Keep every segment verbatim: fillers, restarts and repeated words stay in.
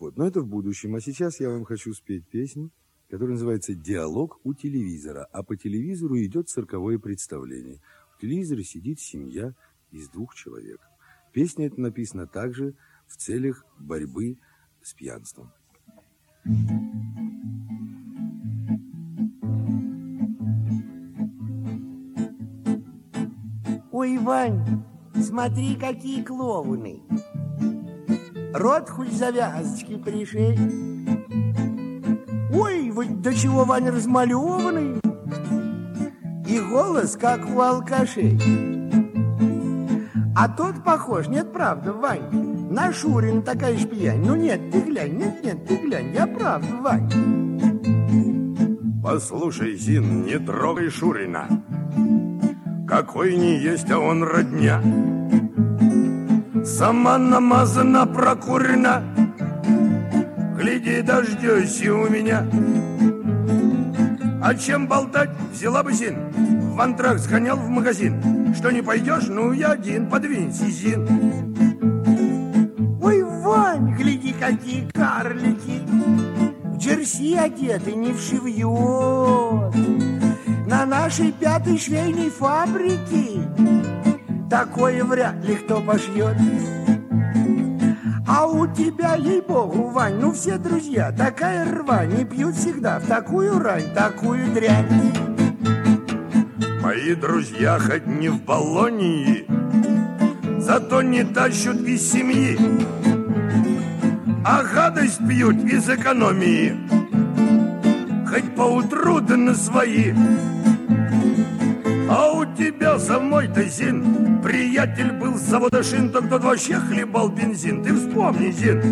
Вот, но это в будущем. А сейчас я вам хочу спеть песню, которая называется «Диалог у телевизора». А по телевизору идет цирковое представление. В телевизоре сидит семья из двух человек. Песня эта написана также в целях борьбы с пьянством. Ой, Вань, смотри, какие клоуны. Рот хоть завязочки пришей. Ой, вот до чего, Вань, размалеванный. И голос, как у алкашей. А тот похож, нет, правда, Вань, на Шурина такая ж пьянь. Ну нет, ты глянь, нет, нет, ты глянь, я правда, Вань. Послушай, Зин, не трогай Шурина. Какой не есть, а он родня. Сама намазана, прокурена. Гляди, дождешься у меня. А чем болтать, взяла бы, Зин. В антракт сгонял в магазин. Что не пойдешь, ну я один, подвинься, Зин. Ой, Вань, гляди, какие карлики. В джерси одеты, не вшивьет. На нашей пятой швейной фабрике такое вряд ли кто пошьет. А у тебя, ей-богу, Вань, ну все друзья, такая рвань, и пьют всегда в такую рань, такую дрянь. Мои друзья хоть не в Болонии, зато не тащут из семьи, а гадость пьют из экономии, хоть поутру да на свои. А у тебя самой-то, Зин, приятель был с завода шин, так тот вообще хлебал бензин. Ты вспомни, Зин.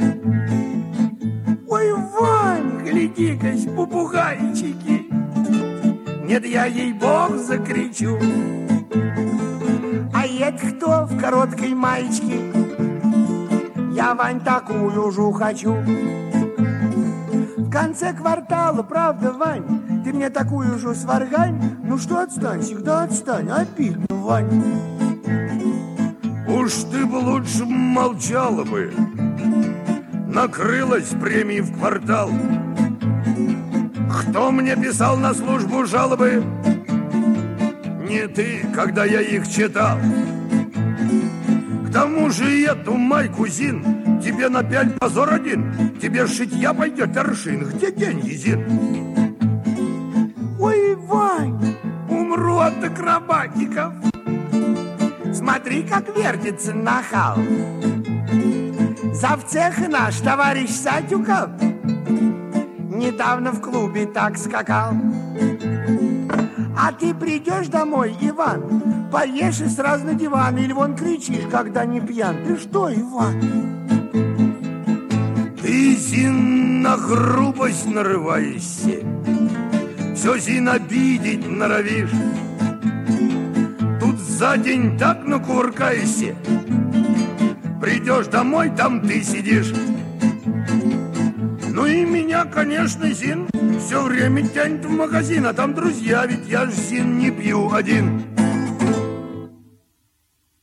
Ой, Вань, гляди-ка, попугайчики. Нет, я ей-бог закричу. А это кто в короткой маечке? Я, Вань, такую же хочу. В конце квартала, правда, Вань, ты мне такую же сваргань. Ну что, отстань, всегда отстань, обидно, Вань. Уж ты бы лучше молчала бы. Накрылась премией в квартал. Кто мне писал на службу жалобы? Не ты, когда я их читал. К тому же эту майку, Зин, тебе напяль позор один. Тебе шитья пойдет аршин. Где деньги, Зин? Ой, Вань, умру от акробатиков. Смотри, как вертится нахал. Завцех наш товарищ Сатюков недавно в клубе так скакал. А ты придешь домой, Иван, поешь и сразу на диван. Или вон кричишь, когда не пьян. Ты что, Иван? Ты, Зин, на грубость нарываешься. Все, Зин, обидеть норовишь. Тут за день так накувыркаешься. Придешь домой, там ты сидишь. Ну и меня, конечно, Зин, все время тянет в магазин. А там друзья, ведь я ж, Зин, не пью один.